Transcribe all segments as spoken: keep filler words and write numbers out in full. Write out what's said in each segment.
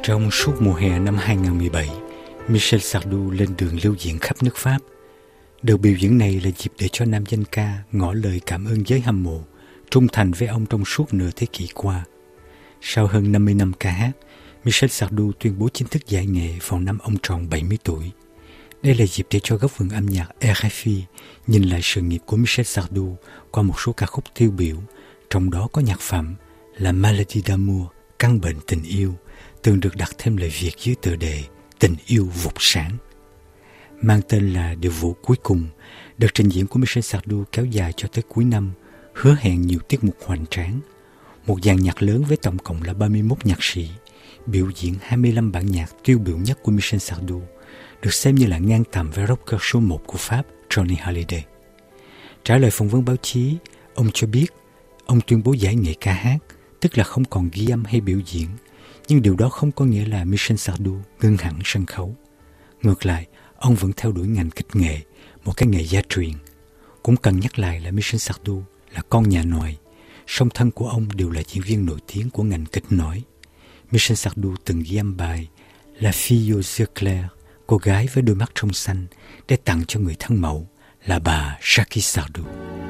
Trong suốt mùa hè năm hai không một bảy, Michel Sardou lên đường lưu diễn khắp nước Pháp. Đợt biểu diễn này là dịp để cho nam danh ca ngỏ lời cảm ơn giới hâm mộ, trung thành với ông trong suốt nửa thế kỷ qua. Sau hơn năm mươi năm ca hát, Michel Sardou tuyên bố chính thức giải nghệ vào năm ông tròn bảy mươi tuổi. Đây là dịp để cho góc vườn âm nhạc rờ ép i nhìn lại sự nghiệp của Michel Sardou qua một số ca khúc tiêu biểu, trong đó có nhạc phẩm La Maladie d'amour, căn bệnh tình yêu, từng được đặt thêm lời Việt dưới tựa đề Tình yêu vụt sáng. Mang tên là điệu vụ cuối cùng, đợt trình diễn của Michel Sardou kéo dài cho tới cuối năm, hứa hẹn nhiều tiết mục hoành tráng. Một dàn nhạc lớn với tổng cộng là ba mươi mốt nhạc sĩ, biểu diễn hai mươi lăm bản nhạc tiêu biểu nhất của Michel Sardou, được xem như là ngang tầm với rocker số một của Pháp Johnny Hallyday. Trả lời phỏng vấn báo chí, ông cho biết ông tuyên bố giải nghệ ca hát, tức là không còn ghi âm hay biểu diễn, nhưng điều đó không có nghĩa là Michel Sardou ngưng hẳn sân khấu. Ngược lại, ông vẫn theo đuổi ngành kịch nghệ, một cái nghề gia truyền. Cũng cần nhắc lại là Michel Sardou là con nhà nòi, song thân của ông đều là diễn viên nổi tiếng của ngành kịch nói. Michel Sardou từng ghi âm bài La fille aux yeux clairs, cô gái với đôi mắt trong xanh, để tặng cho người thân mẫu là bà Jackie Sardou.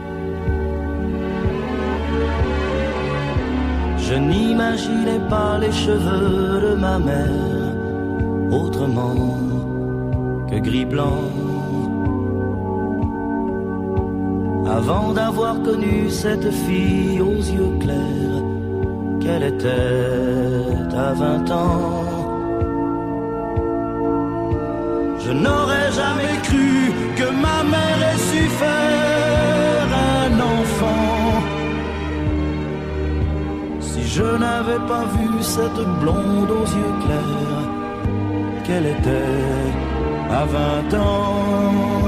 Je n'imaginais pas les cheveux de ma mère autrement que gris-blanc. Avant d'avoir connu cette fille aux yeux clairs, qu'elle était à vingt ans. Je n'aurais jamais cru que ma mère ait su faire un enfant. Si je n'avais pas vu cette blonde aux yeux clairs, qu'elle était à vingt ans.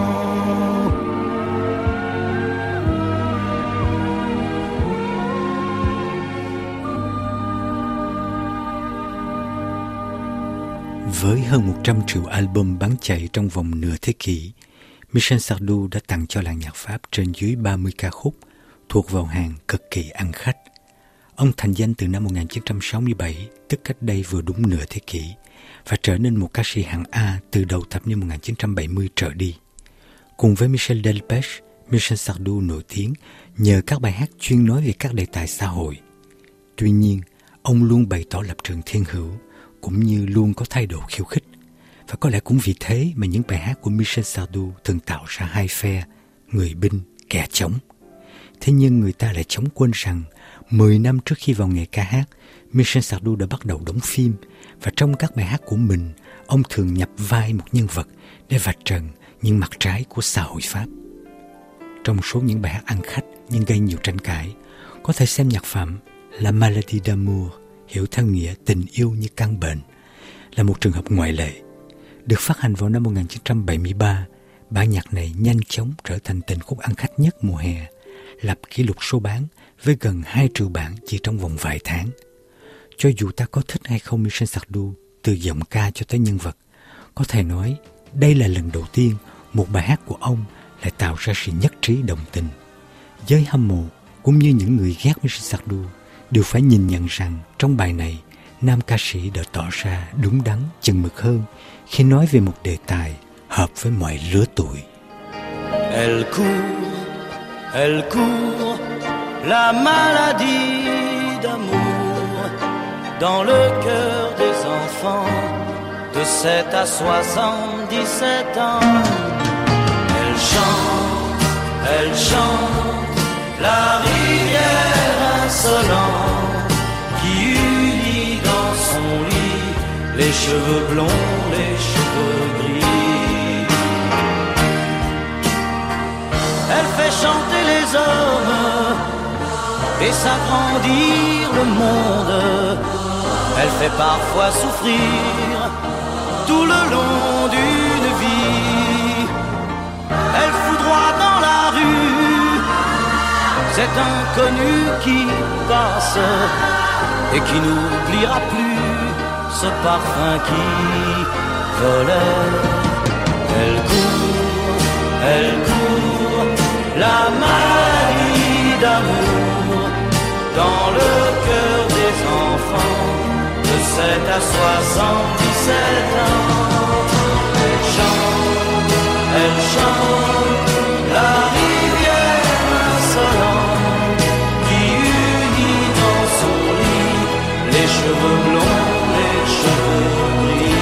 Với hơn một trăm triệu album bán chạy trong vòng nửa thế kỷ, Michel Sardou đã tặng cho làng nhạc Pháp trên dưới ba mươi ca khúc thuộc vào hàng cực kỳ ăn khách. Ông thành danh từ năm một nghìn chín trăm sáu mươi bảy, tức cách đây vừa đúng nửa thế kỷ, và trở nên một ca sĩ hạng A từ đầu thập niên một nghìn chín trăm bảy mươi trở đi. Cùng với Michel Delpech, Michel Sardou nổi tiếng nhờ các bài hát chuyên nói về các đề tài xã hội. Tuy nhiên, ông luôn bày tỏ lập trường thiên hữu, cũng như luôn có thái độ khiêu khích. Và có lẽ cũng vì thế mà những bài hát của Michel Sardou thường tạo ra hai phe, người binh, kẻ chống. Thế nhưng người ta lại chóng quên rằng mười năm trước khi vào nghề ca hát, Michel Sardou đã bắt đầu đóng phim, và trong các bài hát của mình, ông thường nhập vai một nhân vật để vạch trần những mặt trái của xã hội Pháp. Trong số những bài hát ăn khách nhưng gây nhiều tranh cãi, có thể xem nhạc phẩm La Maladie d'amour, hiểu theo nghĩa tình yêu như căn bệnh, là một trường hợp ngoại lệ. Được phát hành vào năm một nghìn chín trăm bảy mươi ba, bản nhạc này nhanh chóng trở thành tình khúc ăn khách nhất mùa hè, lập kỷ lục số bán với gần hai triệu bản chỉ trong vòng vài tháng. Cho dù ta có thích hay không Michel Sardou, từ giọng ca cho tới nhân vật, có thể nói đây là lần đầu tiên một bài hát của ông lại tạo ra sự nhất trí đồng tình. Giới hâm mộ cũng như những người ghét Michel Sardou đều phải nhìn nhận rằng trong bài này, nam ca sĩ đã tỏ ra đúng đắn, chừng mực hơn khi nói về một đề tài hợp với mọi lứa tuổi. Elle court, elle court, la maladie d'amour dans le cœur des enfants de sept à soixante-dix-sept ans. Elle chante, elle chante, la rivière insolente qui unit dans son lit les cheveux blonds, les cheveux gris. Elle fait chanter les hommes et s'agrandir le monde. Elle fait parfois souffrir tout le long d'une vie. Elle foudroie dans la rue cet inconnu qui passe et qui n'oubliera plus ce parfum qui volait. Elle court, elle court, la maladie d'amour dans le cœur des enfants de c'est à soixante-dix-sept ans. Elle chante, elle chante, la rivière insolente qui unit dans son lit les cheveux blonds, les cheveux gris.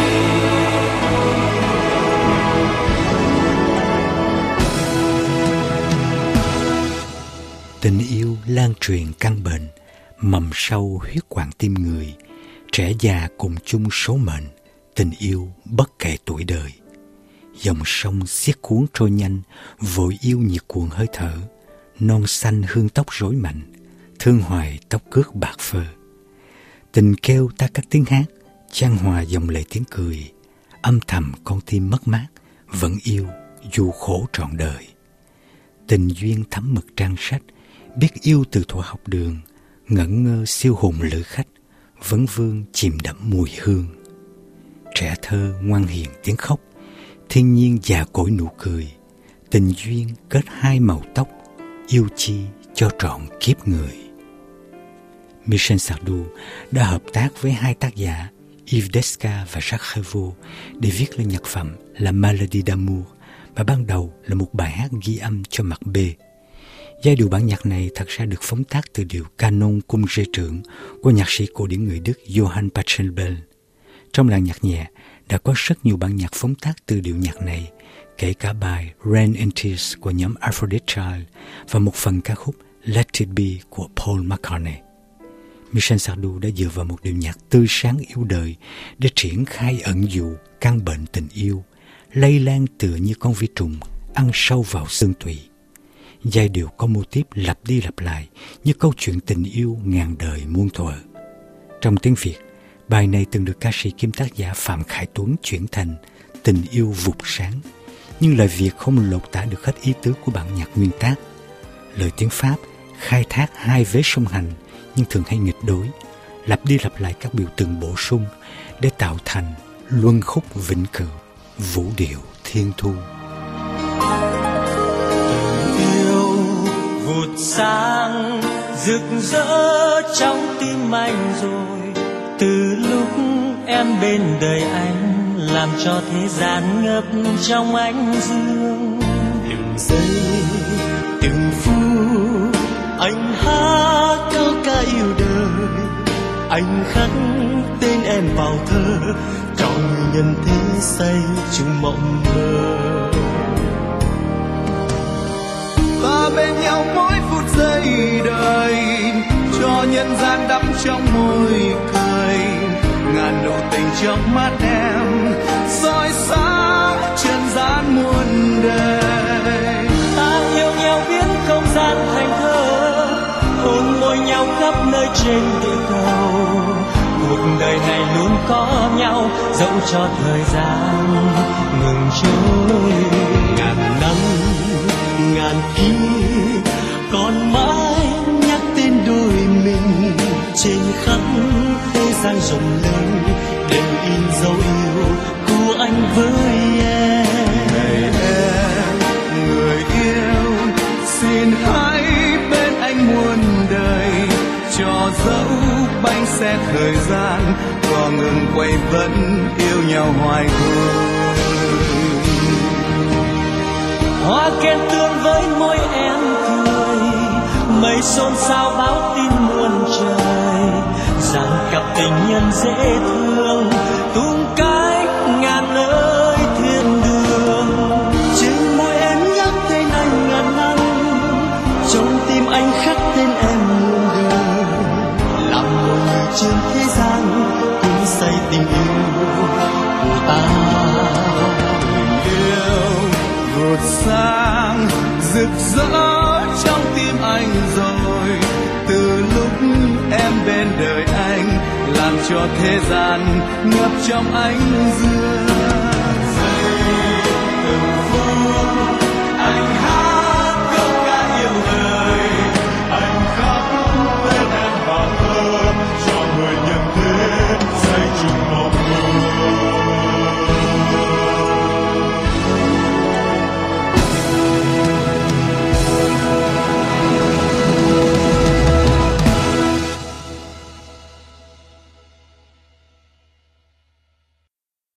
Tình yêu lan truyền căn bệnh, mầm sâu huyết quản tim người, trẻ già cùng chung số mệnh, tình yêu bất kể tuổi đời. Dòng sông xiết cuốn trôi nhanh, vội yêu nhiệt cuồng hơi thở, non xanh hương tóc rối mạnh, thương hoài tóc cước bạc phơ. Tình kêu ta các tiếng hát, chan hòa dòng lệ tiếng cười, âm thầm con tim mất mát, vẫn yêu dù khổ trọn đời. Tình duyên thấm mực trang sách, biết yêu từ thuở học đường, ngẩn ngơ siêu hồn lữ khách, vấn vương chìm đẫm mùi hương. Trẻ thơ ngoan hiền tiếng khóc, thiên nhiên già cỗi nụ cười, tình duyên kết hai màu tóc, yêu chi cho trọn kiếp người. Michel Sardou đã hợp tác với hai tác giả Yves Desca và Jacques Revaux để viết lên nhạc phẩm La Maladie d'amour, mà ban đầu là một bài hát ghi âm cho mặt B. Giai điệu bản nhạc này thật ra được phóng tác từ điệu canon cung G trưởng của nhạc sĩ cổ điển người Đức Johann Pachelbel. Trong làng nhạc nhẹ đã có rất nhiều bản nhạc phóng tác từ điệu nhạc này, kể cả bài Rain and Tears của nhóm Aphrodite Child và một phần ca khúc Let It Be của Paul McCartney. Michel Sardou đã dựa vào một điệu nhạc tươi sáng yêu đời để triển khai ẩn dụ căn bệnh tình yêu, lây lan tựa như con vi trùng ăn sâu vào xương tủy. Giai điệu có mô típ lặp đi lặp lại như câu chuyện tình yêu ngàn đời muôn thuở. Trong tiếng Việt, bài này từng được ca sĩ kiêm tác giả Phạm Khải Tuấn chuyển thành Tình yêu vụt sáng, nhưng lời Việt không lột tả được hết ý tứ của bản nhạc nguyên tác. Lời tiếng Pháp khai thác hai vế song hành nhưng thường hay nghịch đối, lặp đi lặp lại các biểu tượng bổ sung để tạo thành luân khúc vĩnh cửu, vũ điệu thiên thu. Vụt sáng rực rỡ trong tim anh rồi, từ lúc em bên đời anh làm cho thế gian ngập trong ánh dương. Từng giây từng phút anh hát câu ca yêu đời, anh khắc tên em vào thơ trong nhân thế say chung mộng mơ. Ta bên nhau mỗi phút giây đời, cho nhân gian đắm trong môi cười, ngàn nụ tình trong mắt em soi sáng trần gian muôn đời. Ta yêu nhau biến không gian thành thơ, hôn môi nhau khắp nơi trên địa cầu. Cuộc đời này luôn có nhau, dẫu cho thời gian ngừng trôi. Ngàn năm ngàn kiếp còn mãi nhắc tên đôi mình, trên khắp thế gian rộng lớn đều in dấu yêu của anh với em. Này em người yêu, xin hãy bên anh muôn đời, cho dẫu bánh xe thời gian có ngừng quay vẫn yêu nhau hoài thôi. Hoa khen tương với môi em cười, mây xôn xao báo tin muôn trời, rằng cặp tình nhân dễ thương tung cách ngàn nơi thiên đường. Trên môi em nhắc tên anh ngàn năm, trong tim anh khắc tên em muôn đời, làm một người trên thế gian cũng say tình yêu của ta. Vụt sáng rực rỡ trong tim anh rồi, từ lúc em bên đời anh làm cho thế gian ngập trong ánh dương.